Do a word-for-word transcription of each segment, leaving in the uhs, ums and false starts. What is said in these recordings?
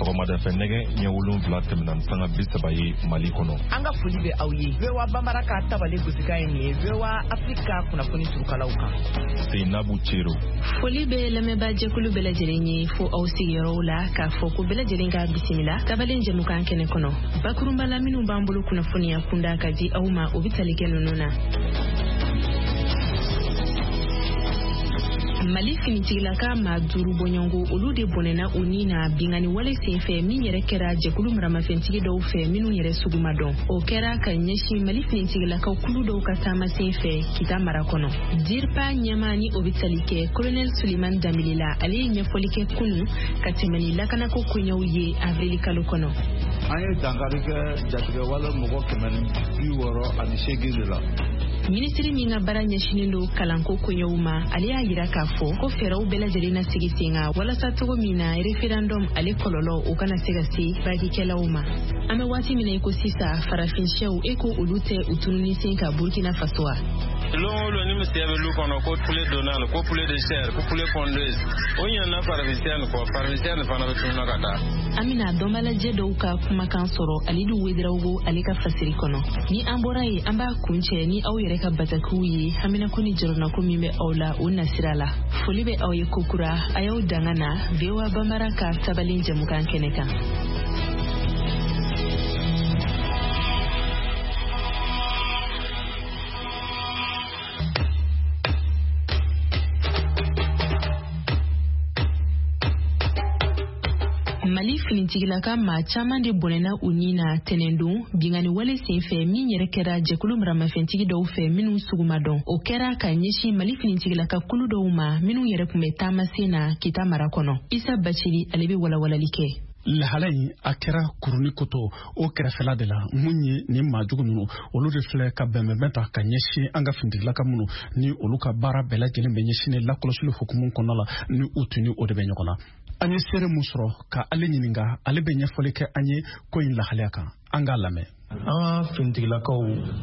sɔgɔmada fɛ nɛgɛ ɲɛ wolonwula tɛmɛna sanga bi saba ye Mali kɔnɔ. An ka foli bɛ aw ye. V O A Bambara ka tabale gosika ye nin ye. V O A Afrika kunnafoni surukalaw kan. Seinabu Cero. Foli bɛ lamɛnbaa jɛkulu bɛɛ lajɛlen ye fo aw sigiyɔrɔw la k'a fɔ ko bɛɛ lajɛlen ka bisimila tabalen jɛmukan kɛnɛ kɔnɔ. Bakurunba la minnu b'an bolo kunnafoniya kunda ka di aw ma o bɛ tali kɛ ninnu na. Mali finitigilaka maa duuru bɔɲɔngo olu de bɔnɛna u ni na bingani wale senfɛ min yɛrɛ kɛra jɛkulu maramafɛntigi dɔw fɛ minnu yɛrɛ sugu ma dɔn. O kɛra ka ɲɛsin Mali finitigilakaw kulu dɔw ka taama senfɛ kita mara kɔnɔ. Dirpa ɲɛma ni o bɛ tali kɛ Colonel Suleiman Dambele la ale ye ɲɛfɔli kɛ kunu ka tɛmɛ ni lakanako koɲɛw ye avril kalo kɔnɔ. An ye dankari kɛ jatigɛ wale mɔgɔ kɛmɛ ni bi wɔɔrɔ ani seegin de la. Minisiri min ka baara ɲɛsinen don kalanko koɲɛw ma ale y'a yira k'a fɔ ko fɛɛrɛw bɛɛ lajɛlen na sigi sen kan walasa cogo min na referendum ale kɔlɔlɔ o kana se ka se bagikɛlaw ma. An bɛ waati min na i ko sisan farafinsiɛw e ko olu tɛ u tununi sen ka Burkina Faso wa. Lolo ni misiya bɛ lu kɔnɔ ko poulet donal ko poulet de chair ko poulet pondeuse o ɲana farafinsiɛ kɔ farafinsiɛ fana bɛ tununa ka taa. An bɛna dɔnbalajɛ dɔw ka kumakan sɔrɔ Alidu Wederawogo ale ka fasiri kɔnɔ. Ni an bɔra yen an b'a kuncɛ ni aw yɛrɛ ka batakiw ye haminako ni jarunako min bɛ aw la o nasira la. Foli bɛ aw ye kokura a y'aw danga na V O A Bambara ka tabalen jɛmukan kɛnɛ kan. Mali finitigilaka maa caman de bɔnɛna u ni na tɛnɛndon bingani wale senfɛ min yɛrɛ kɛra jɛkulu maramafɛntigi dɔw fɛ minnu sugu ma dɔn. O kɛra ka ɲɛsin Mali finitigilaka kulu dɔw ma minnu yɛrɛ kun bɛ taama sen na kita mara kɔnɔ. Isa Bacili ale bɛ walawalali kɛ. Lahala in a kɛra kuruni koto o kɛrɛfɛla de la mun ye ni maajugu ninnu olu de filɛ ka bɛnbɛnbɛn ta ka ɲɛsin an ka finitigilaka minnu ni olu ka baara bɛɛ lajɛlen bɛ ɲɛsin lakɔlɔsili hukumu kɔnɔna la ni u tuni o de bɛ ɲɔgɔn na. An ye seere mun sɔrɔ ka ale ɲininka ale bɛ ɲɛfɔli kɛ an ye ko in lahalaya kan an k'a lamɛn. An ka finitigilakaw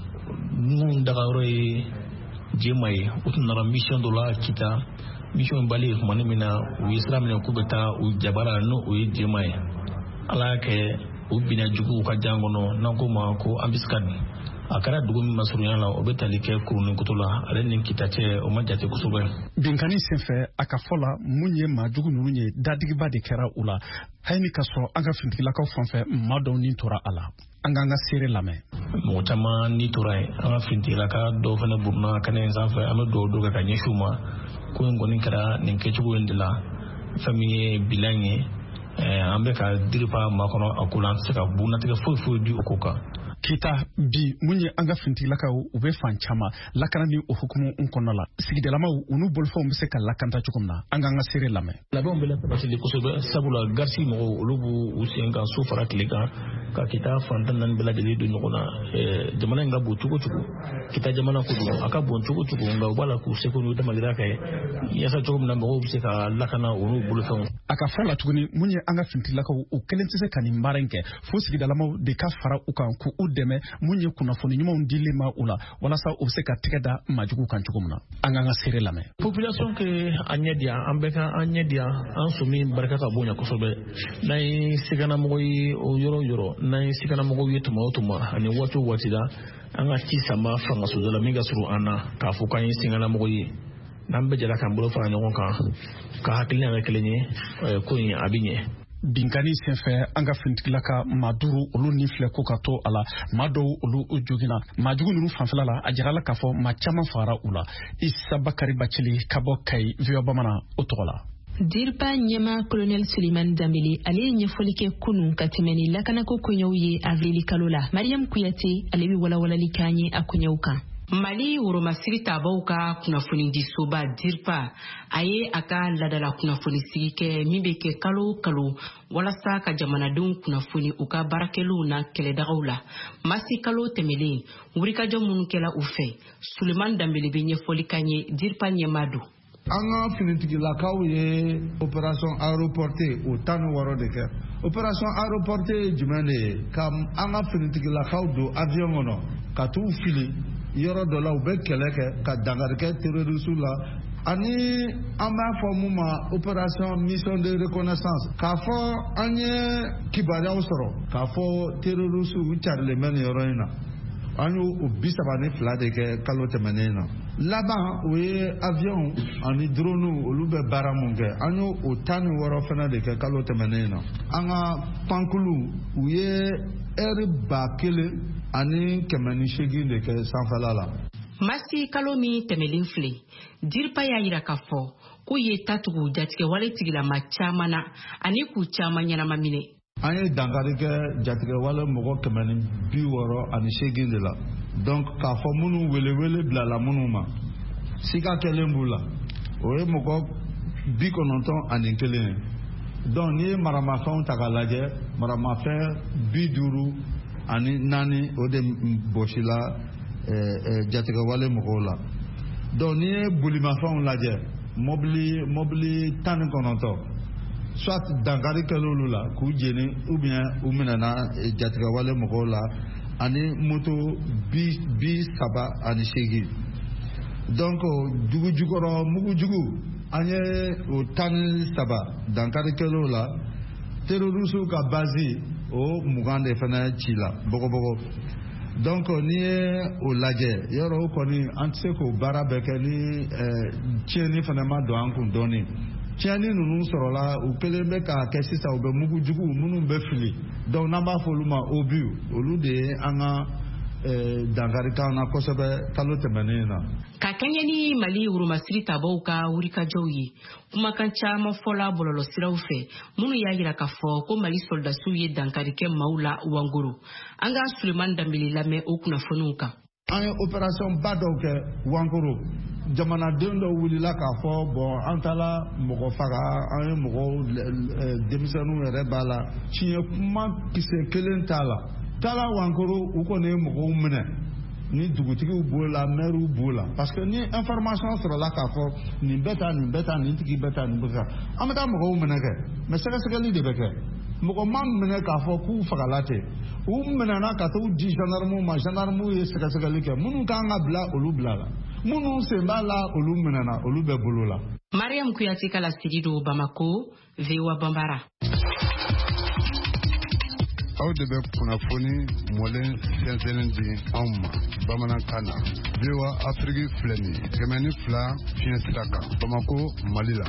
minnu dagayɔrɔ ye jɛma ye u tun nana mission dɔ la kita mission bali kumani min na u ye sira minɛ k'u bɛ taa u jabara n'o o ye jɛma ye. Ala y'a kɛ u binna juguw ka jan kɔnɔ n'an ko ma ko ambiskadi a kɛra dugu min masurunya la o bɛ tali kɛ kurunin koto la ale ni kita cɛ o ma jate kosɛbɛ. Binkani senfɛ a ka fɔ la mun ye maajugu ninnu ye dadigiba de kɛra u la hali ni ka sɔrɔ an ka finitigilakaw fan fɛ maa dɔw ni tora a la an k'an ka seere lamɛn. Mɔgɔ caman ni tora yen an ka finitigilaka dɔw fana buruna kɛnɛ in sanfɛ an bɛ dɔw dɔw kɛ ka ɲɛsin u ma ko in kɔni kɛra nin kɛcogo in de la fɛn min ye bilan ye an bɛ ka diripa makɔnɔ a ko la an tɛ se ka bunatigɛ foyi foyi di o ko kan. Kita bi mun ye an ka finitigilakaw u bɛ fan caman lakana ni o hukumu kɔnɔna la sigidalamaw u n'u bolofɛnw bɛ se ka lakanta cogo min na an k'an ka seere lamɛn. Labɛnw bɛ lasabatili kosɛbɛ sabula garisi mɔgɔw olu b'u u sen kan so fara tile kan ka kita fantan naani bɛɛ lajɛlen don ɲɔgɔn na jamana in ka bon cogo cogo kita jamana ko don a ka bon cogo cogo nka u b'a la k'u seko n'u damalira kɛ yaasa cogo min na mɔgɔw bɛ se ka lakana u n'u bolofɛnw. A ka fɔ la tuguni mun ye an ka finitigilakaw u kelen tɛ se ka nin baara in kɛ fo sigidalamaw de ka fara u kan k'u dɛmɛ mun ye kunnafoni ɲumanw dili ma u la walasa u bɛ se ka tɛgɛ da maajugu kan cogo min na an k'an ka seere lamɛn. Population ke an ɲɛ diya an bɛ ka an ɲɛ diya an somi barika ka bonya kosɛbɛ n'an ye sikanamɔgɔ ye o yɔrɔ yɔrɔ n'an ye sikanamɔgɔw ye tuma o tuma ani waati o waati la an ka ci sama fangaso dɔ la min ka surun an na k'a fɔ k'an ye sikanamɔgɔ ye n'an bɛɛ jɛra k'an bolo fara ɲɔgɔn kan ka hakilina kɛ kelen ye ko in a bɛ ɲɛ. Binkani senfɛ an ka finitigilaka maa duuru olu ni filɛ ko ka to a la maa dɔw olu jogina maajugu ninnu fanfɛla la a jirala k'a fɔ maa caman fagara u la. Isa Bakari Bacili ka bɔ Kayi V O A Bamanan o tɔgɔ la. Dirpa ɲɛma Colonel Suleiman Dambele ale ye ɲɛfɔli kɛ kunun ka tɛmɛ ni lakanako koɲɛw ye avril kalo la. Mariam Kuyate ale bɛ walawalali k'an ye a koɲɛw kan. Mali woromasiri tabaw ka kunnafoni di soba Dirpa a ye a ka ladala kunnafoni sigi kɛ min bɛ kɛ kalo kalo walasa ka jamanadenw kunnafoni u ka baarakɛlaw na kɛlɛdagaw la. Masi kalo tɛmɛlen wurikajɔ minnu kɛla u fɛ Suleiman Dambele bɛ ɲɛfɔli k'an ye Dirpa ɲɛma don. An ka finitigilakaw ye opération aéroportée o tan ni wɔɔrɔ de kɛ. Opération aéroportée ye jumɛn de ye? Ka an ka finitigilakaw don avion kɔnɔ ka t'u fili yɔrɔ dɔ la u bɛ kɛlɛ kɛ ka dankari kɛ terroriste la ani an b'a fɔ mun ma opération mission de reconnaissance k'a fɔ an ye kibaruyaw sɔrɔ k'a fɔ terroriste u carilen bɛ nin yɔrɔ in na an y'o bi saba ni fila de kɛ kalo tɛmɛnen na laban o ye avion ani drone olu bɛ baara mun kɛ an y'o o tan ni wɔɔrɔ fana de kɛ kalo tɛmɛnen na an ka pankulu u ye ɛri ba kelen ani kɛmɛ ni seegin de kɛ sanfɛla la. Masi kalo min tɛmɛlen filɛ DIRPA y'a yira k'a fɔ k'u ye tatugu jatigɛ wale tigilama caman na ani k'u caman ɲɛnama minɛ. An ye dankari kɛ jatigɛ wale mɔgɔ kɛmɛ ni bi wɔɔrɔ ani seegin de la donc k'a fɔ minnu welewele bilala minnu ma sika kɛlen b'u la o ye mɔgɔ bi kɔnɔntɔn ani kelen ye donc n'i ye maramafɛnw ta k'a lajɛ maramafɛn bi duuru ani naani o de bɔsila jatigɛ wale mɔgɔw la donc n'i ye bolimafɛnw lajɛ mobili mobili tan ni kɔnɔntɔn soit dankari kɛl'olu la k'u jeni ou bien u minɛna jatigɛ wale mɔgɔw la ani moto bi bi saba ani seegin donc dugu jukɔrɔ mugu jugu an ye o tan ni saba dankari kɛl'o la terroriste ka base o mugan de fana ci la bɔgɔbɔgɔ donc n'i ye o lajɛ yɔrɔ o kɔni an tɛ se k'o baara bɛɛ kɛ ni tiɲɛni fana ma don an kun dɔɔnin tiɲɛni ninnu sɔrɔla u kelen bɛ k'a kɛ sisan u bɛ mugu jugu minnu bɛ fili donc n'an b'a fɔ olu ma obu olu de ye an ka dankarikan na kosɛbɛ kalo tɛmɛnen na. Ka kɛɲɛ ni Mali Wurumasiri tabaw ka wulikajɔw ye kumakan caman fɔla bɔlɔlɔsiraw fɛ minnu y'a yira k'a fɔ ko Mali soldasiw ye dankari kɛ maaw la Wangoro. An ka Sulemani Danbele lamɛn o kunnafoniw kan. An ye opération ba dɔw kɛ Wangoro jamanaden dɔw wulila k'a fɔ bon an taala mɔgɔ faga an ye mɔgɔw denmisɛnninw yɛrɛ b'a la tiɲɛ kuma kisɛ kelen t'a la taala Wangoro u kɔni ye mɔgɔw minɛ ni dugutigiw b'o la maires b'o la parce que ni information sɔrɔla k'a fɔ nin bɛ taa nin bɛ taa nin tigi bɛ taa nin bɛ taa an bɛ taa mɔgɔw minɛ kɛ mais sɛgɛsɛgɛli de bɛ kɛ mɔgɔ ma minɛ k'a fɔ k'u fagala tɛ u minɛna ka t'u di gendarmew ma gendarmew ye sɛgɛsɛgɛli kɛ minnu kan ka bila olu bila la minnu sen b'a la olu minɛna olu bɛ bolo la. Mariam Kuyate ka lasigi do Bamako V O A Bambara. Aw de bɛ kunnafoni mɔlen sɛnsɛnnen di anw ma bamanankan na V O A Afrique filɛ nin ye kɛmɛ ni fila fiɲɛ sira kan Bamako Mali la.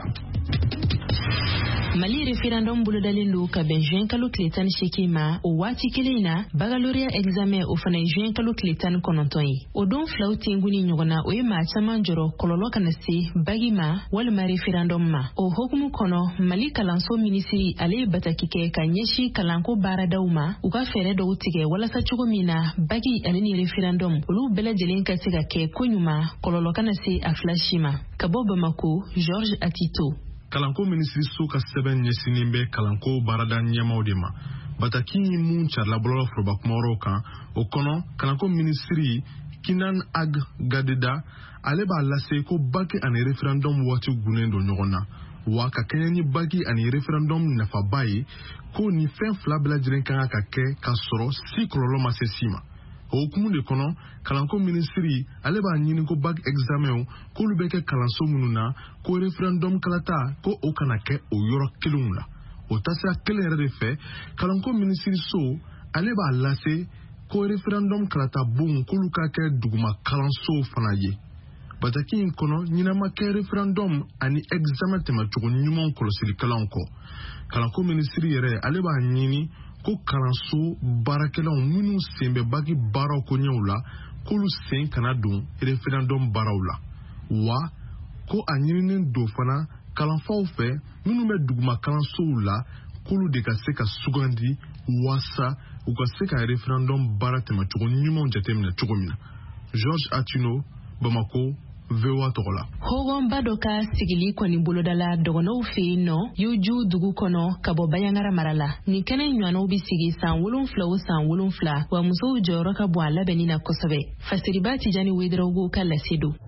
Mali référendum bolodalen do ka bɛn juin kalo tile tan ni seegin ma o waati kelen na baccalauréat examen o fana ye juin kalo tile tan ni kɔnɔntɔn ye o don filaw tengu ni ɲɔgɔn na o ye maa caman jɔrɔ kɔlɔlɔ kana se bagi ma walima référendum ma o hokumu kɔnɔ Mali kalanso minisiri ale ye bataki kɛ ka ɲɛsi kalanko baaradaw ma u ka fɛɛrɛ dɔw tigɛ walasa cogo min na bagi ani ni référendum olu bɛɛ lajɛlen ka se ka kɛ ko ɲuman kɔlɔlɔ kana se a fila si ma ka bɔ Bamako Georges Atito. Kalanko minisiri so ka sɛbɛn ɲɛsinin bɛ kalanko baarada ɲɛmaw de ma bataki ni mun carila bɔlɔlɔ foroba kumayɔrɔw kan o kɔnɔ kalanko minisiri Kinan Ag Gadeda ale b'a lase ko baki ani référendum waati gunnen don ɲɔgɔn na wa ka kɛɲɛ ni baki ani référendum nafaba ye ko ni fɛn fila bɛɛ lajɛlen kan ka kɛ ka sɔrɔ si kɔlɔlɔ ma se si ma o hukumu de kɔnɔ kalanko minisiri ale b'a ɲini ko bac examen k'olu bɛ kɛ kalanso minnu na ko référendum kalata ko o kana kɛ o yɔrɔ kelenw la o tasira kelen yɛrɛ de fɛ kalanko minisiri so ale b'a lase ko référendum kalata bon k'olu ka kɛ duguma kalanso fana ye bataki in kɔnɔ ɲinama kɛ référendum ani examen tɛmɛcogo ɲumanw kɔlɔsilikalanw kɔ kalanko minisiri yɛrɛ ale b'a ɲini ko kalanso baarakɛlaw minnu sen bɛ bagi baaraw ko ɲɛw la k'olu sen kana don référendum baaraw la wa ko a ɲininen don fana kalanfaw fɛ minnu bɛ duguma kalansow la k'olu de ka se ka sugandi wasa u ka se ka référendum baara tɛmɛcogo ɲumanw jateminɛ cogo min na. Georges Atino, Bamako, V O A tɔgɔ la. Hɔgɔnba dɔ ka sigili kɔni bolodala dɔgɔnɔw fɛ yen nɔ Yuju dugu kɔnɔ ka bɔ Bayangara mara la. Nin kɛnɛ ɲɔgɔnnaw bi sigi san wolonfila o san wolonfila wa musow jɔyɔrɔ ka bon a labɛnni na kosɛbɛ. Fasiriba Tijani Wederawogo ka lase do.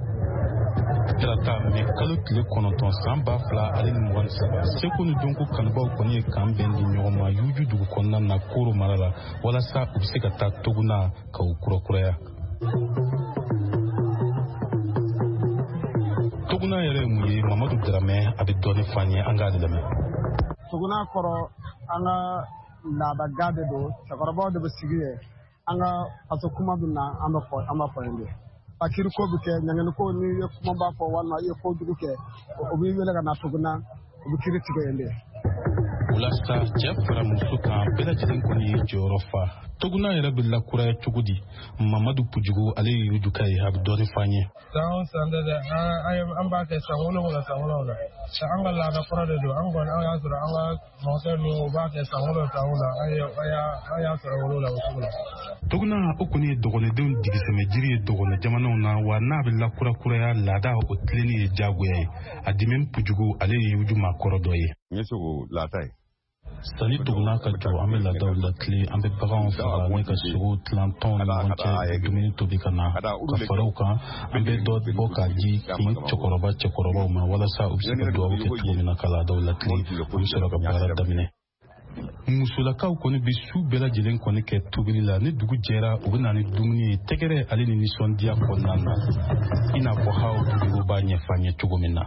Kirata mɛ kalo tile kɔnɔntɔn san ba fila ale ni mugan ni saba seko ni donko kanubaw kɔni ye kan bɛn di ɲɔgɔn ma Yuju dugu kɔnɔna na Koro mara la walasa u bɛ se ka taa Toguna ka u kurakuraya. tuguna yɛrɛ mun ye Mamadu Dramɛ a bɛ dɔɔni fɔ an ye an k'a lamɛn. Tuguna kɔrɔ an ka laada de don cɛkɔrɔbaw de bɛ sigi ye an ka faso kuma bɛ na an bɛ fɔ an b'a fɔ yen de akiri ko bɛ kɛ ɲangɛni ko ni ye kuma b'a fɔ walima i ye ko jugu kɛ o b'i wele ka na tuguna o bɛ kiri tigɛ yen de. Walasa cɛ fara muso kan bɛɛ lajɛlen kɔni ye jɔyɔrɔ fa. Tuguna yɛrɛ bɛ lakuraya cogo di? Mamadu Pujugu ale ye yujuka ye a bɛ dɔɔni fɔ an ye. San o san de an b'a kɛ san wolonwula san wolonwula an ka laada kɔrɔ de don an kɔni an y'a sɔrɔ an ka mɔkɛ ninnu u b'a kɛ san wolonwula san wolonwula an y'a sɔrɔ wolonwula o cogo la. Tuguna o kɔni ye dɔgɔnɔdenw digisɛmɛ jiri ye dɔgɔnɔ jamanaw na wa n'a bɛ lakurakuraya laada o tilenni ye diyagoya ye. A Dimɛni Pujugu ale ye yuju maa kɔrɔ dɔ ye. N ye sogo laata ye. Sani tuguna ka jɔ an bɛ laadaw lakile an bɛ baganw faga ne ka sogo tilan tɔn ni ɲɔgɔn cɛ dumuni tobi ka na ka faraw kan an bɛ dɔ bɔ k'a di kin cɛkɔrɔba cɛkɔrɔbaw ma walasa u bɛ se ka dugawu kɛ cogo min na ka laadaw lakile u bɛ sɔrɔ ka baara daminɛ. Musolakaw kɔni bɛ su bɛɛ lajɛlen kɔni kɛ tobili la ni dugu jɛra u bɛ na ni dumuni ye tɛgɛrɛ ale ni nisɔndiya kɔnɔna na i n'a fɔ haw dugu b'a ɲɛfɔ an ye cogo min na.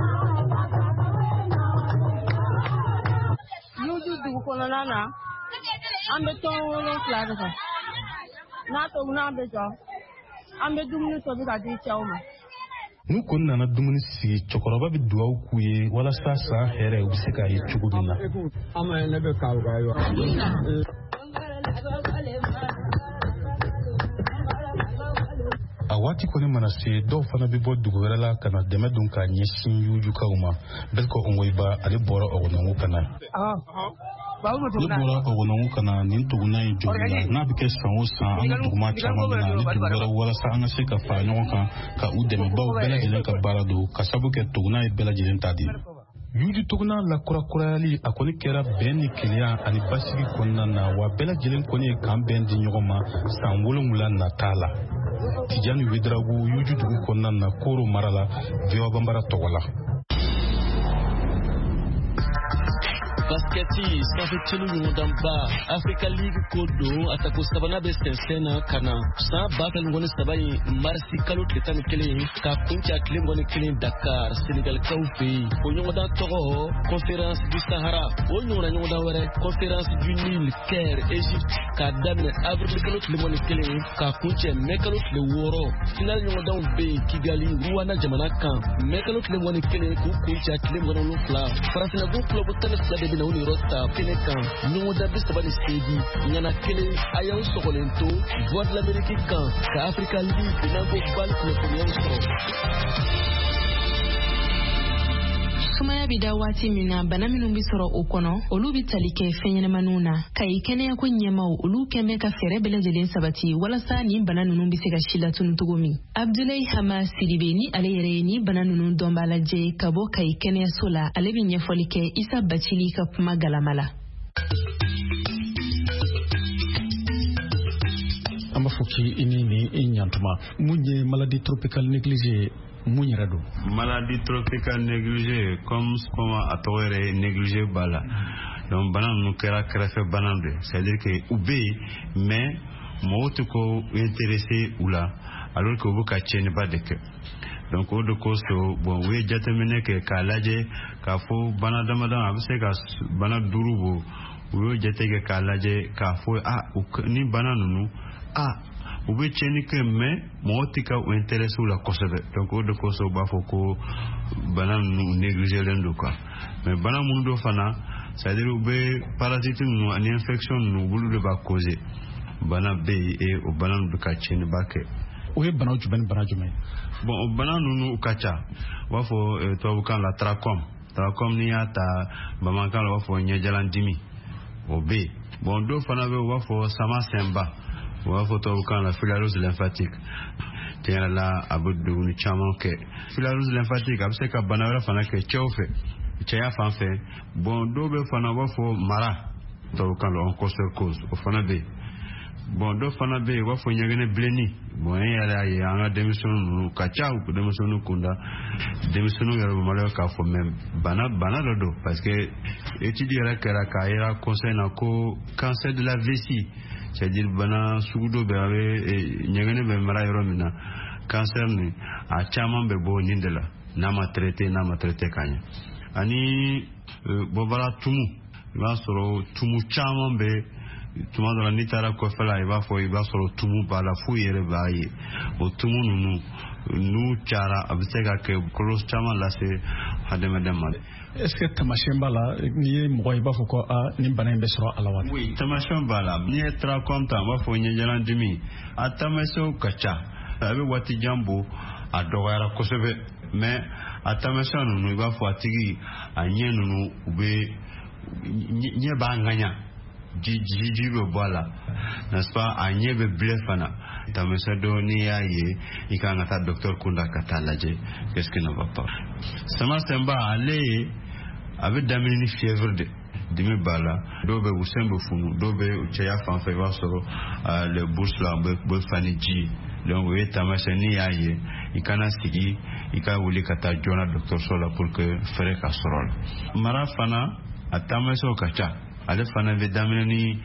Dugu kɔnɔna na an bɛ tɔn wolonwula de kɛ n'a tobi n'an bɛ jɔ an bɛ dumuni tobi ka di cɛw ma. N'u kɔni nana dumuni sigi cɛkɔrɔba bɛ dugawu k'u ye walasa san hɛrɛ u bɛ se k'a ye cogo min na. An ma ne bɛ k'aw ka yɔrɔ. A waati kɔni mana se dɔw fana bɛ bɔ dugu wɛrɛ la ka na dɛmɛ don k'a ɲɛsin yujukaw ma Belko Ongoiba ale bɔra Ɔgɔnɔngu ka na. Ne bɔra Ɔgɔnɔngu ka na nin tuguna in jɔli la n'a bɛ kɛ san o san an ka duguma caman bɛ na ni dugu wɛrɛ walasa an ka se ka fara ɲɔgɔn kan ka u dɛmɛ baw bɛɛ lajɛlen ka baara don ka sabu kɛ tuguna ye bɛɛ lajɛlen ta di. Yuju tuguna lakurakurayali a kɔni kɛra bɛn ni kelenya ani basigi kɔnɔna na wa bɛɛ lajɛlen kɔni ye kan bɛn di ɲɔgɔn ma san wolonwula nata la. Tijani Wedragu yuju dugu kɔnɔna na Koro mara la Viwa Bambara tɔgɔ la. Basketi sanfɛ celu ɲɔgɔndan ba Africa League ko don a tako sabanan bɛ sɛnsɛn na ka na san ba kelen kɔni saba in marisi kalo tile tan ni kelen ka kuncɛ tile kɔni kelen Dakar Senegalikaw fɛ yen o ɲɔgɔndan tɔgɔ Conférence du Sahara o ɲɔgɔnna ɲɔgɔndan wɛrɛ Conférence du Nil Caire Égypte k'a daminɛ avril kalo tile kɔni kelen ka kuncɛ mai kalo tile wɔɔrɔ final ɲɔgɔndanw bɛ yen Kigali Rwanda jamana kan mai kalo tile kɔni kelen k'u kuncɛ tile kɔni wolonwula Farafinna club tan ni fila de bɛna u ni yɔrɔ ta kɛnɛ kan ɲɔgɔndan bi saba ni seegin ɲana kelen a y'aw sɔgɔlen to Voix de l'Amérique kan ka Africa League n'anko bal kunnafoniyaw sɔrɔ. Sumaya bi da waati min na bana minnu bi sɔrɔ o kɔnɔ olu bi tali kɛ fɛn ɲɛnamaninw na ka i kɛnɛya ko ɲɛmaw olu kɛmɛ ka fɛɛrɛ bɛɛ lajɛlen sabati walasa ni bana ninnu bi se ka si latunu cogo min. Abdoulaye Hama Sidibe ni ale yɛrɛ ye ni bana ninnu dɔn b'a lajɛ ka bɔ ka i kɛnɛyaso la ale bi ɲɛfɔli kɛ Isa Bacili ka kuma galama la. An b'a fɔ k'i ni ni i ɲantuma mun ye maladie tropicale négligée mun yɛrɛ don. Maladie tropicale négligée comme comment a tɔgɔ yɛrɛ négligé b'a la donc bana ninnu kɛra kɛrɛfɛ bana de c'est-à-dire que u bɛ yen mais mɔgɔw tɛ ko intéressé u la alors que u bɛ ka tiɲɛniba de kɛ donc o de kosɔn bon u ye jateminɛ kɛ k'a lajɛ k'a fɔ bana damadama a bɛ se ka bana duuru bɔ u y'o jate kɛ k'a lajɛ k'a fɔ ah ni bana ninnu ah u bɛ tiɲɛni kɛ mais mɔgɔ tɛ ka u intéressé u la kosɛbɛ donc o de kosɔn u b'a fɔ ko bana ninnu négligélen don quoi mais bana minnu do fana c'est-à-dire u bɛ parasite ninnu ani infection ninnu olu de b'a causer bana bɛ yen o bana ninnu bɛ ka tiɲɛniba kɛ. O ye bana jumɛn ni bana jumɛn. bon o bana ninnu u ka ca u b'a fɔ tubabukan la trachome trachome n'i y'a ta bamanankan la u b'a fɔ ɲɛjalan dimi o bɛ yen bon dɔw fana bɛ yen u b'a fɔ sama sɛnba u b'a fɔ tubabukan la filariose lymphatique tiɲɛ yɛrɛ la a bɛ duguni caman kɛ filariose lymphatique a bɛ se ka bana wɛrɛ fana kɛ cɛw fɛ cɛya fan fɛ bon dɔw bɛ fana u b'a fɔ mara tubabukan la onchocercose o fana bɛ yen bon dɔw fana bɛ yen u b'a fɔ ɲɛgɛnɛ bilenni bon e yɛrɛ y'a ye an ka denmisɛnninw ninnu ka ca u denmisɛnninw kunda denmisɛnninw yɛrɛ bɛ maloya k'a fɔ mais bana bana dɔ don parce que étude yɛrɛ kɛra k'a yira conseil na ko cancer de la vessie c'est-à-dire bana sugu dɔ bɛ a bɛ ɲɛgɛnɛ bɛ mara yɔrɔ min na cancer nin a caman bɛ bɔ nin de la n'a ma traité n'a ma traité ka ɲɛ ani bɔbara tumu i b'a sɔrɔ tumu caman bɛ tuma dɔ la n'i taara kɔfɛ la i b'a fɔ i b'a sɔrɔ tumu b'a la f'u yɛrɛ b'a ye o tumu ninnu n'u cayara a bɛ se ka kɛ kɔlɔlɔ caman lase hadamaden ma. est-ce que tamasiyɛn b'a la n'i ye mɔgɔ ye i b'a fɔ ko aa nin bana in bɛ sɔrɔ a la wa. oui tamasiyɛn b'a la n'i ye trachome ta an b'a fɔ ɲɛjalan dimi a tamasiyɛnw ka ca a bɛ waati jan bɔ a dɔgɔyara kosɛbɛ mais a tamasiyɛn ninnu i b'a fɔ a tigi a ɲɛ ninnu u bɛ ɲɛ b'a ŋaɲa ji ji bɛ bɔ a la n'est-ce pas a ɲɛ bɛ bilen fana tamasiyɛn dɔ n'i y'a ye i kan ka taa docteur kunda ka taa lajɛ qu'est-ce qui ne va pas. Samasɛnba ale a bɛ daminɛ ni fièvre de dimi b'a la dɔw bɛ wusɛn bɛ funu dɔw bɛ cɛya fan fɛ i b'a sɔrɔ le bourse la bɛ fani ji donc o ye tamasiyɛn n'i y'a ye i kana sigi i ka wuli ka taa joona dɔgɔtɔrɔso la pour que fɛɛrɛ ka sɔrɔ la. Mara fana a tamasiyɛnw ka ca ale fana bɛ daminɛ ni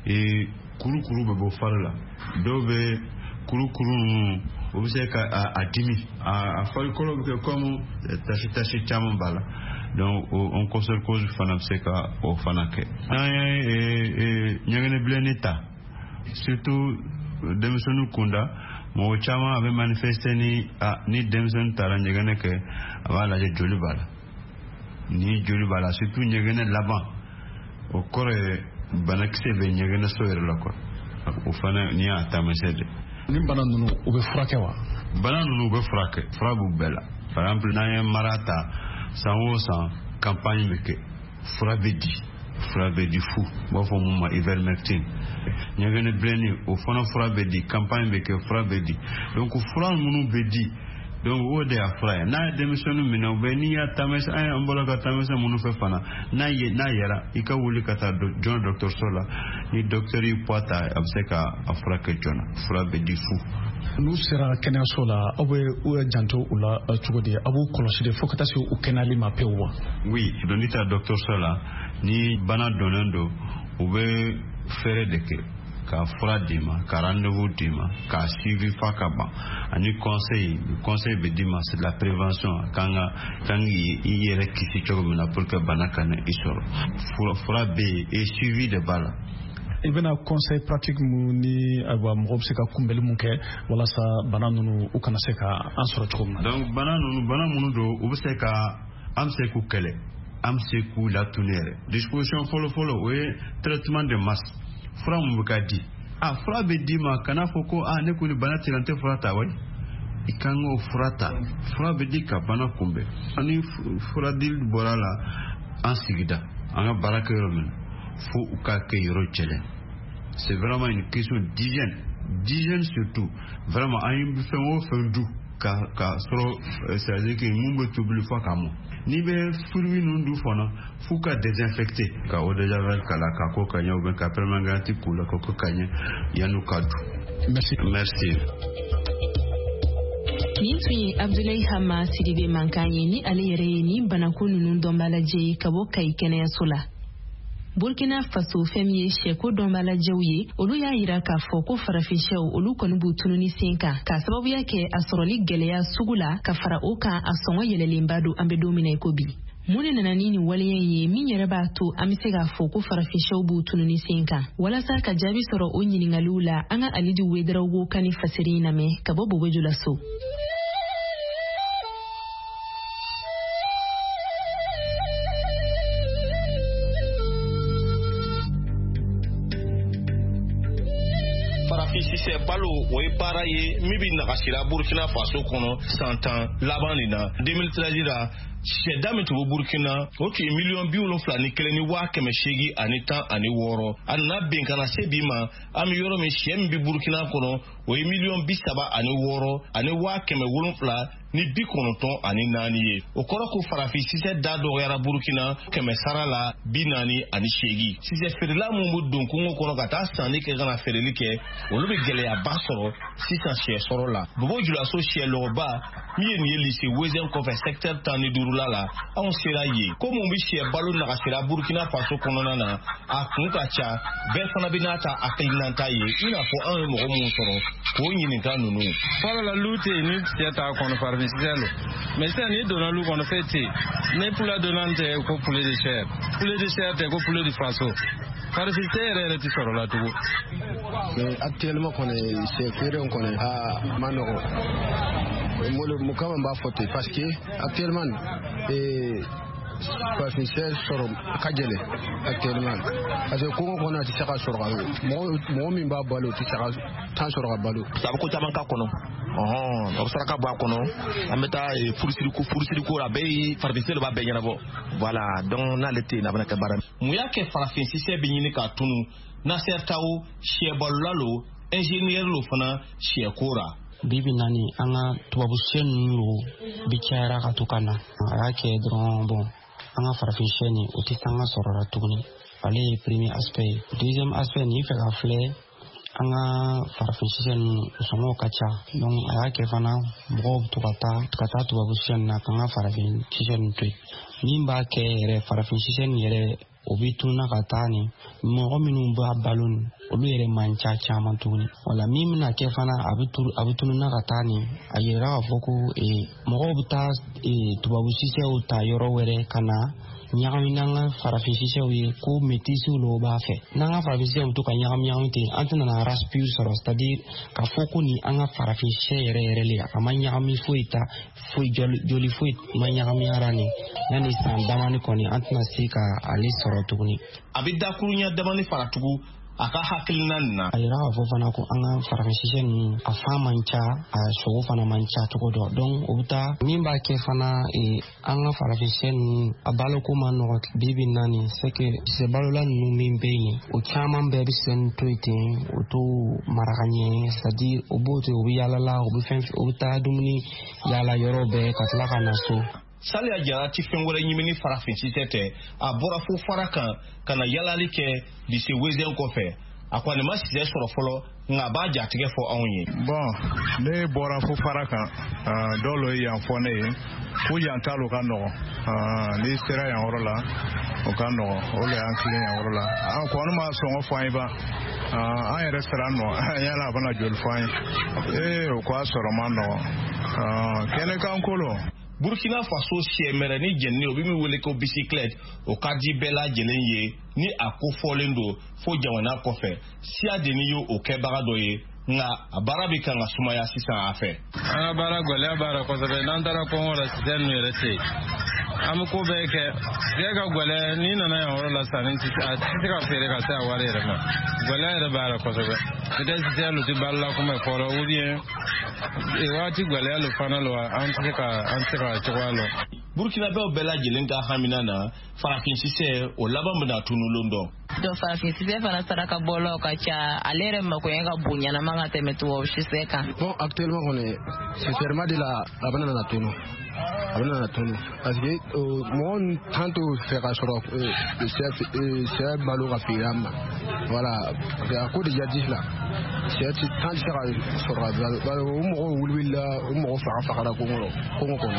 kurukuru bɛ bɔ fari la dɔw bɛ kurukuru ninnu o bɛ se ka a dimi a farikolo bɛ kɛ comme tasi tasi caman b'a la donc on conserve cause fana bɛ se ka o fana kɛ. N'an ye ɲɛgɛnɛ bilenni ta surtout denmisɛnninw kunda mɔgɔ caman a bɛ manifester ni ni denmisɛnnin taara ɲɛgɛnɛ kɛ a b'a lajɛ joli b'a la ni joli b'a la surtout ɲɛgɛnɛ laban o kɔrɔ ye banakisɛ bɛ ɲɛgɛnɛ so yɛrɛ la quoi o fana ni y'a taamasiyɛn de. Ni bana ninnu u bɛ furakɛ wa. Bana ninnu u bɛ furakɛ fura b'u bɛɛ la par exemple n'an ye mara ta san o san campagne bɛ kɛ fura bɛ di fura bɛ di fu u b'a fɔ mun ma ivermectine ɲɛgɛnɛ bilenni o fana fura bɛ di campagne bɛ kɛ fura bɛ di donc fura ninnu bɛ di donc o de y'a fura ye n'a ye denmisɛnninw minɛ u bɛ n'i y'a taamasiɲɛn an y'an bɔra ka taamasiɲɛn minnu fɛ fana n'a ye n'a yera i ka wuli ka taa joona dɔgɔtɔrɔso la ni dɔgɔtɔrɔ y'i poids ta a bɛ se ka a furakɛ joona fura bɛ di fu. N'u sera kɛnɛyaso la aw bɛ u janto u la cogo di a b'u kɔlɔsi de fo ka taa se u kɛnɛyali ma pewu wa. oui donc n'i taara dɔgɔtɔrɔso la ni bana dɔnnen don u bɛ fɛɛrɛ de kɛ ka fura d'i ma ka rendez-vous d'i ma ka suivi fa ka ban ani conseil conseil bɛ d'i ma c'est la prévention kan ka kan i yɛrɛ kisi cogo min na pour que bana kana i sɔrɔ fura bɛ yen et suivi de b'a la. I bɛna conseil pratique mun ni ayiwa mɔgɔw bɛ se ka kunbɛnli mun kɛ walasa bana ninnu u kana se ka an sɔrɔ cogo min na. donc bana ninnu bana minnu don u bɛ se ka an bɛ se k'u kɛlɛ an bɛ se k'u latunu yɛrɛ disposition fɔlɔ-fɔlɔ o ye traitement de masse fura mun bɛ ka di a fura bɛ d'i ma kana fɔ ko a ne ko ni bana tɛ n tɛ fura ta wa i kan k'o fura ta fura bɛ di ka bana kunbɛn ani fura dili bɔra la an sigida an ka baara kɛ yɔrɔ min na fo u ka kɛ yɔrɔ jɛlen c'est vraiment une question d'hygiène d'hygiène surtout vraiment an ye fɛn o fɛn du ka ka sɔrɔ c'est à dire que mun bɛ tobili fo ka mɔn n'i bɛ fruits ninnu dun fana f'u ka désinfecter ka eau de javel k'a la ka ko ka ɲɛ ou bien ka permanganti k'u la ka ko ka ɲɛ yan'u ka dun. merci. merci. nin tun ye Abdulayi Hama Sidibe mankan ye ni ale yɛrɛ ye ni banako ninnu dɔnbalajɛ ka bɔ Kayi kɛnɛyaso la. Burkina Faso fɛn min ye sɛko dɔnbalajɛw ye olu y'a yira k'a fɔ ko farafinshɛw olu kɔni b'u tununi sen kan k'a sababuya kɛ a sɔrɔli gɛlɛya sugu la ka fara o kan a sɔngɔ yɛlɛlenba don an bɛ don min na i ko bi. Mun de nana ni nin waleya ye min yɛrɛ b'a to an bɛ se k'a fɔ ko farafinshɛw b'u tununi sen kan walasa ka jaabi sɔrɔ o ɲininkaliw la an ka Alidi Wederawogo ka ni fasiri in lamɛn ka bɔ Bogojola so. Sisɛ balo o ye baara ye min bɛ nagasira Burkina Faso kɔnɔ san tan laban nin na deux mille treize la sɛda min tun bɛ Burkina o tun ye miliyɔn bi wolonfila ni kelen ni waa kɛmɛ seegin ani tan ani wɔɔrɔ a nana bɛn ka na se bi ma an bɛ yɔrɔ min sɛ min bɛ Burkina kɔnɔ o ye miliyɔn bi saba ani wɔɔrɔ ani waa kɛmɛ wolonfila ni bi kɔnɔntɔn ani naani ye o kɔrɔ ko farafin sisɛ da dɔgɔyara Burkina kɛmɛ sara la bi naani ani seegin sisɛ feerela mun bɛ don kungo kɔnɔ ka taa sanni kɛ ka na feereli kɛ olu bɛ gɛlɛyaba sɔrɔ sisan sɛ sɔrɔ la Bobojulaso sɛ lɔgɔba min ye nin ye lycée Wezɛn kɔfɛ secteur tan ni duuru la la anw sera ye ko mun bɛ sɛ balo nagasira Burkina Faso kɔnɔna na a kun ka ca bɛɛ fana bɛ n'a ta hakilinata ye i n'a fɔ anw ye mɔgɔ mun sɔrɔ k'o ɲininka ninnu. fɔlɔ la lu tɛ yen ni sɛ t'a kɔnɔ farafisiselo mais ça ni donna lu kono fete ne pula donante ko poulet de chair poulet de chair te ko poulet de faso farafisere re ti soro la tugo actuellement qu'on est c'est feré on connaît à Manoro mo le mo kama ba foté parce que actuellement et farafisere soro kajele actuellement parce que ko ko na ti saka soro mo mo mi ba balo ti saka tan soro balo sabu ko taman ka kono oh obsaraka ba kono ameta e fursiri ko fursiri ko rabe farafisere ba be nyana bo voilà donc na lete na bana ka baram mu yake farafisere bi nyini ka tunu na sertawo shebolalo ingénieur lo fana shekora bibi nani anga tubabusen lo bichara katukana yake dron bon anga farafisheni utisanga sorora tugni ale premier aspect deuxième aspect ni fait rafler anga farafishen somo kacha donc ayake fana mbo tukata tukata tubabusen na kanga farafishen tweet nimba ke re farafishen yere obituna katani mo minu ba balon olu yere mancha chama tuni wala mimi na kefana abitur abituna katani ayira afoko e mo buta e tubabusise uta yoro were kana nyagami nanga farafisise wi ko metisi lo ba fe nanga farafisise uto ka nyagami nyagami te antana na raspure soro c'est-à-dire ka foko ni anga farafisise yere yere le ama nyagami fuita fui joli joli fuit ma nyagami arani yani san damani koni antana sika ali soro tuguni abida kurunya damani faratugu aka hakilina na ayira fo fana ko anga farafisise ni afa mancha a shogo fana mancha to do don uta mimba ke fana e anga farafisise ni abalo ko mano bibi nani seke se balola nu mimbe ni o chama be bisen tweeting o to marakanye c'est-à-dire obote o yala la o fen uta dumni yala yorobe katla kana so sali aja ti fengore nyimini farafisise te abora fo faraka kana yalali ke di se wezen ko fe akwa ne masije soro folo nga ba jatige fo onye bon ne bora fo faraka euh dolo yan fo ne ku yan talo ka no euh ni sera yan orola o ka no o le an kile yan orola an ko no ma so ngo fo ba euh an restaurant no yala bana jol fo eh o ko asoro ma no euh kene kan kolo Burkina Faso siemere ni jenni obi mi wele ko bicyclette o kadi bela jelenye ni akofolendo fo jawana kofe si adeni yo o kebaga doye nga abarabi kan asumaya sisa afe ana bara gole bara ko sabe nan tara ko ngora siden ni rete am ko be ke ga gole ni nana ya wala sanin ti a ti ka fere ka ta ware rema gole re bara ko sabe ide si ya lu ti balla ko me foro udie e wati gole alu fanalo an ti ka an ti ka chwalo Burkina Faso bela jelenga hamina na farafin sise o labamba na tunulondo do farafin sise fana saraka bolo ka cha alere mako yanga bunya na manga temetuo shiseka bon actuellement on est sincèrement de la abana na tunu abana na tunu parce que mon tanto faire soro le chef c'est malo rafirama voilà à cause de jadis là c'est tant faire soro ba o mo wulwilla o mo fa fa kala ko ko ko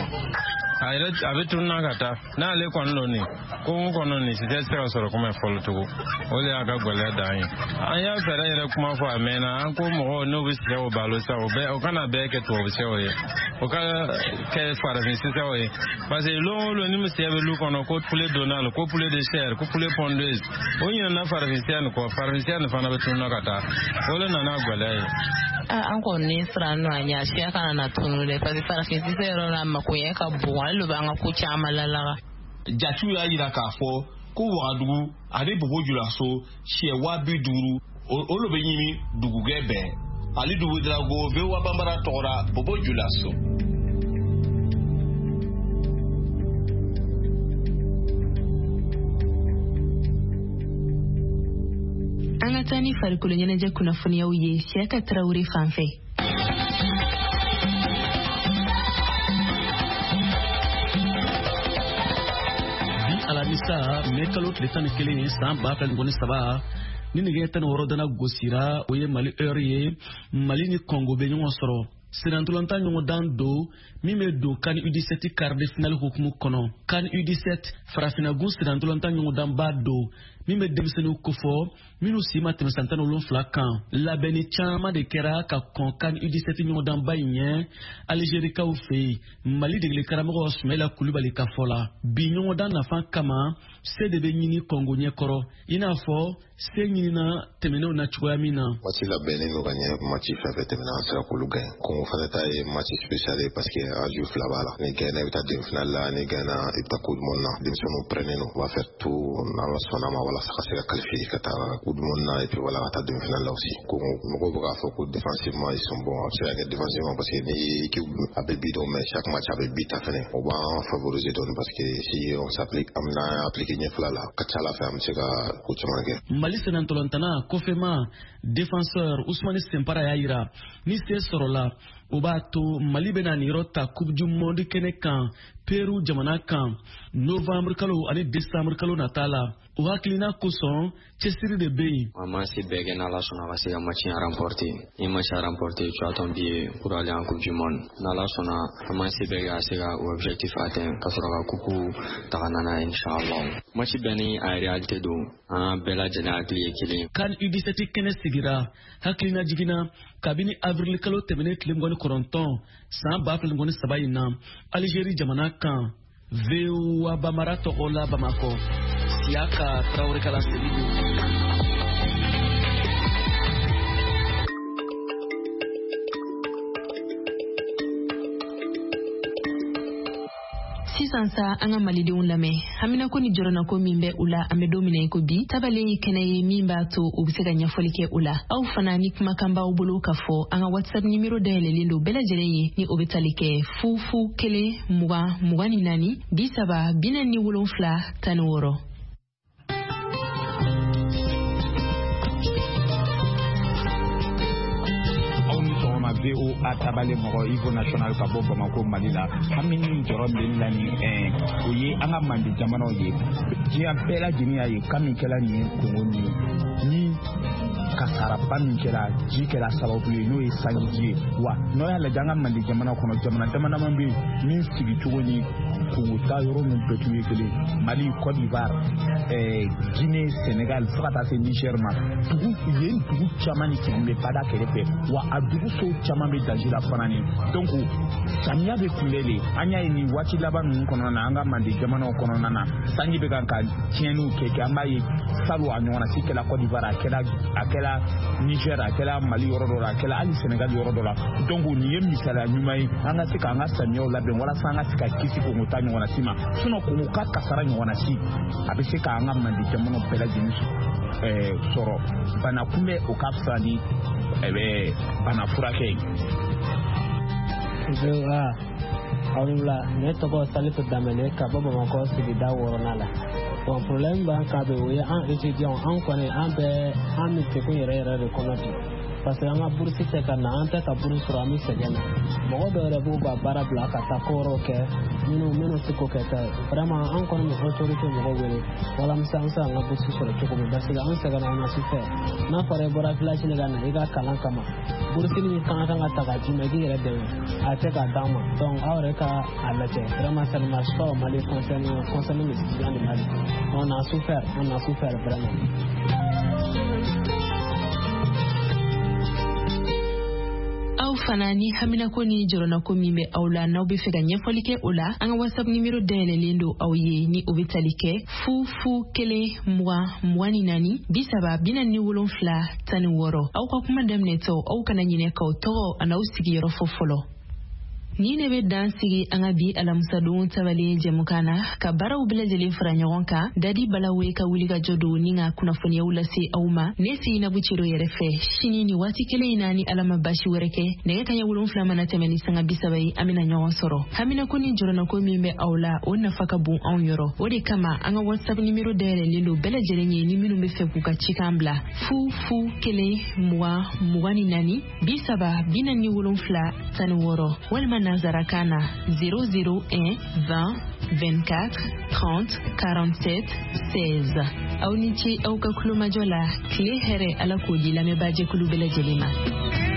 ayre abetuna kata na le kono ni ko kono ni site sera soro kuma folo tugo ole aga gole dan anya fere ire kuma fo amena an ko mo no bi se o balo sa o be o kana be ke to bi se o ye o ka ke fara fi se o ye parce que lo lo ni mi se be lu kono ko poulet donal ko poulet de chair ko poulet pondeuse o yin na fara fi se an ko fara fi se an fa na betuna kata ole na na gole an ko ni sra no anya shi kana na tunu le parce que fara fi se ro na makuye ka bo lu banga ku chama lalaga jatu ya yira ka fo ko wadugu ade bobo jula so she wa bi duru olobe yimi dugu gebe ali dugu drago ve wa bambara tora bobo jula so anga tani farikolo nyene je kuna funi ya uye siaka Traoré fanfe alamisa mekalo tletan kele san ba kan goni saba ni nige tan woro dana gosira oye mali heure mali ni Congo be nyongo soro Sinantulanta nyongo dan do mi me do kan U dix-sept quart de finale hukumu kono kan U dix-sept farafina gun sinantulanta nyongo dan ba do min bɛ denmisɛnninw kofɔ minnu si ma tɛmɛ san tan ni wolonwula kan labɛnni caman de kɛra ka kɔn kan U dix-sept ɲɔgɔndanba in ɲɛ Algérikaw fɛ yen Mali degeli karamɔgɔ Sumayila Kulibali ka fɔ la bi ɲɔgɔndan nafa kama se de bɛ ɲini Kongo ɲɛkɔrɔ i n'a fɔ se ɲinina tɛmɛnenw na cogoya min na. Match labɛnnen don ka ɲɛ match fɛn fɛn tɛmɛna an sera k'olu gagner Kongo fana ta ye match spécial parce que enjeu fila b'a la ni gagner i bɛ taa demi-finale la ni gagner i bɛ taa coupe du monde na denmisɛnninw prenner non on va faire tout n'Ala sɔnna ma walasa ka se ka qualifier ka taa coupe du monde na et puis voilà ka taa demi-finale la aussi Kongo mɔgɔw bɛ k'a fɔ ko défensivement ils sont bons a bɛ se ka kɛ défensivement parce que ni équipe a bɛ bi dɔn mais chaque match a bɛ bi ta fɛnɛ o b'an favoriser dɔɔni parce que si on s'applique an bɛna appliquer ɲɛ fila la ka ca Ala fɛ an bɛ se ka ko caman kɛ. Mali sɛnɛntɔlɔntana kɔfɛma défenseur Ousmane Sempara y'a yira ni se sɔrɔla o b'a to Mali bɛna nin yɔrɔ ta coupe du monde kɛnɛ kan Peru jamana kan novembre kalo ani décembre kalo nata la o hakilina kosɔn cɛsiri de bɛ yen. On m'a si bɛɛ kɛ n'Ala sɔnna ka se ka match in remporter ni match a remporter tu as ton billet pour aller en coupe du monde n'Ala sɔnna an m'a si bɛɛ kɛ ka se ka o objectif atteindre ka sɔrɔ ka coupe ta ka na n'a ye inchallah match bɛɛ ni a réalité don an bɛɛ lajɛlen hakili ye kelen. kan U dix-sept kɛnɛ sigira hakilina jiginna kabini avril kalo tɛmɛnen tile mugan ni kɔnɔntɔn san ba fila mugan ni saba in na Algérie jamana kan V O A Bamara tɔgɔ la Bamakɔ Siaka Traoré kala Selidu. Sisan sa an ka malidenw lamɛn hamina ko ni jɔrɔna ko min bɛ u la an bɛ don min na ko bi tabale ye kɛnɛ ye min b'a to u bɛ se ka ɲɛfɔli kɛ u la aw fana ni kumakan b'aw bolo ka fɔ an ka WhatsApp numéro dayɛlɛlen don bɛɛ lajɛlen ye ni o bɛ tali kɛ fu fu kelen mugan mugan ni naani bi saba bi naani ni wolonfila tan ni wɔɔrɔ. V O A tabale mɔgɔ Ivo national ka bɔ Bamako Mali la hami ni jɔrɔ bɛ la ni o ye an ka Mande jamanaw ye diɲɛ bɛɛ lajɛlen y'a ye kan min kɛla nin ye Kongo ni ni kasaraba min kɛra ji kɛra sababu ye n'o ye sanjiji ye wa n'o y'a lajɛ an ka Mande jamana kɔnɔ jamana damadama bɛ min sigi cogo ni Kongo ta yɔrɔ min bɛɛ tun ye kelen Mali Côte d'Ivoire Guinée Sénégal fo ka taa se Niger ma dugu yen dugu caman ni caman bɛ bada kɛrɛfɛ wa a dugu so caman bɛ daji la fana ni donc samiya bɛ kunbɛn de an y'a ye nin waati laban ninnu kɔnɔna na an ka Mande jamanaw kɔnɔna na sanji bɛ kan ka tiɲɛniw kɛ kɛ an b'a ye salon a ɲɔgɔnna si kɛla Côte d'Ivoire a kɛla a kɛla Niger a kɛla Mali yɔrɔ dɔ la a kɛla hali Sénégal yɔrɔ dɔ la donc nin ye misaliya ɲuman ye an ka se k'an ka samiyaw labɛn walasa an ka se ka kisi Kongo ta ɲɔgɔnna si ma sinon Kongo ka kasara ɲɔgɔnna si a bɛ se k'an ka Mande jamanaw bɛɛ lajɛlen sɔrɔ bana kunbɛ o ka fisa ni bana furakɛ ye. Awula ne tɔgɔ Salifu Damene ka bɔ Bamakɔ sigida wɔɔrɔnan la. Bon problème b'an kan bi o ye an étudiant an kɔni an bɛ an bɛ degun yɛrɛ yɛrɛ de kɔnɔ bi. Parce que an ka bourse tɛ ka na an tɛ ka bourse sɔrɔ an bɛ sɛgɛn na. Mɔgɔ dɔw yɛrɛ b'u ka baara bila ka taa ko wɛrɛw kɛ minnu minnu tɛ ko kɛ ta ye. Vraiment an kɔni bɛ autorité mɔgɔw wele walasa an bɛ se an ka bourse sɔrɔ cogo min parce que an sɛgɛnna an na su fɛ. N'a fɔra i bɔra village la ka na i ka kalan kama bourse min kan kan ka ta ka d'i ma i k'i yɛrɛ dɛmɛ a tɛ ka d'an ma donc aw yɛrɛ ka a lajɛ vraiment ça ne marche pas au Mali concernant concernant les étudiants du Mali. On a souffert on a souffert vraiment. Aw fana ni hamina ko ni jɔrɔna ko min bɛ aw la n'aw bɛ fɛ ka ɲɛfɔli kɛ o la an ka WhatsApp numéro dayɛlɛlen don aw ye ni o bɛ tali kɛ fu fu kelen mugan mugan ni naani bi saba bi naani ni wolonfila tan ni wɔɔrɔ aw ka kuma daminɛtɔ aw kana ɲinɛ k'aw tɔgɔ ani aw sigiyɔrɔ fɔ fɔlɔ. Ni ne bɛ dan sigi an ka bi alamisadon tabale jɛmukan na ka baaraw bɛɛ lajɛlen fara ɲɔgɔn kan Dadi Balawe ka wuli ka jɔ don ni ka kunnafoniyaw lase aw ma ne Seinabu Ciro yɛrɛ fɛ sini ni waati kelen in na ni Ala ma basi wɛrɛ kɛ nɛgɛ kanɲɛ wolonfila mana tɛmɛ ni sanga bi saba ye an bɛna ɲɔgɔn sɔrɔ hamina ko ni jɔrɔna ko min bɛ aw la o nafa ka bon anw yɔrɔ o de kama an ka WhatsApp numéro dayɛlɛlen don bɛɛ lajɛlen ye ni minnu bɛ fɛ k'u ka cikan bila fu fu kelen mugan mugan ni naani bi saba bi naani ni wolonfila tan ni wɔɔrɔ walima Nazarakana zéro zéro un vingt vingt-quatre trente quarante-sept seize. Aw ni ce aw ka kulomajɔ la tile hɛrɛ Ala k'o di lamɛnbaajɛkulu bɛɛ lajɛlen ma.